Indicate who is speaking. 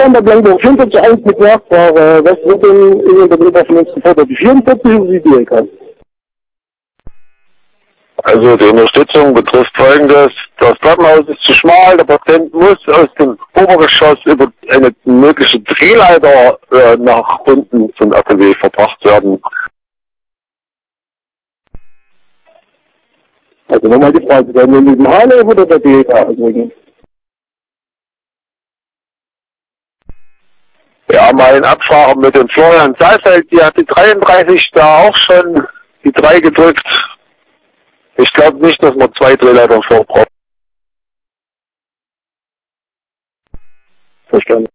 Speaker 1: der Blanco 44.1 mit Nachfrage, was wird denn in der Betrieb von uns gefordert? Die 44 oder die DLK?
Speaker 2: Also die Unterstützung betrifft Folgendes: Das Treppenhaus ist zu schmal, der Patient muss aus dem Obergeschoss über eine mögliche Drehleiter nach unten zum RTW verbracht werden.
Speaker 1: Also nochmal die Frage, werden wir in diesem Halle oder der DLK anlegen?
Speaker 2: Ja, mal in Absprache mit dem Florian Saalfeld, die hat die 33 da auch schon die 3 gedrückt. Ich glaube nicht, dass man 2 Drehleitern vorbraucht.
Speaker 1: Verstanden.